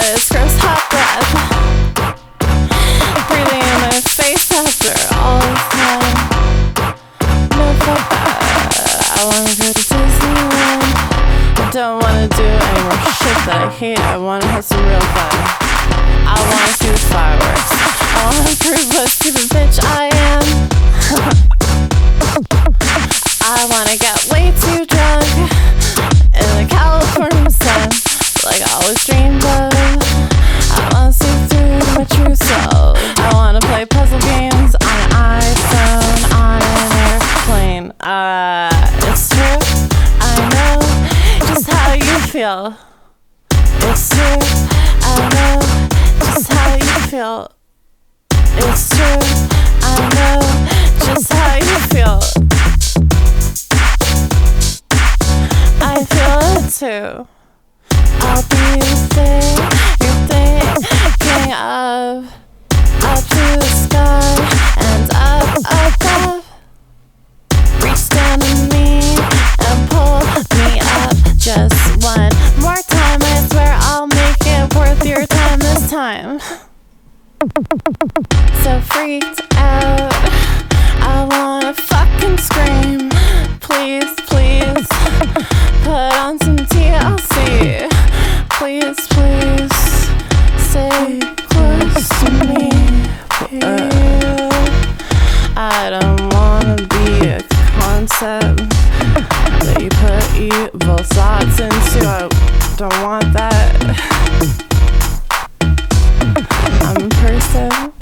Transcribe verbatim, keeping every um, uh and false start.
it's gross hot breath breathing in my face after all this time. No, fuck that. I wanna go to Disneyland. I don't wanna do any more shit that I hate. I wanna have some real fun. I wanna see the fireworks. I wanna prove what a stupid bitch I am. I wanna get way too drunk in the California sun, like I always dreamed of. I wanna see through my true self. I wanna play puzzle games on an iPhone, on an airplane. Uh, it's true, I know just how you feel. It's true, I know just how you feel. It's true, I know just how you feel. I feel it too. I'll be the thing you're thinking of. Up to the sky and up above. Reach down to me and pull me up just one more time. I swear I'll make it worth your time this time. So freaked out, I wanna fucking scream. Please, please, put on some T L C. Please, please, stay close to me. Uh, I don't wanna be a concept that you put evil thoughts into. I don't want that. I'm a person.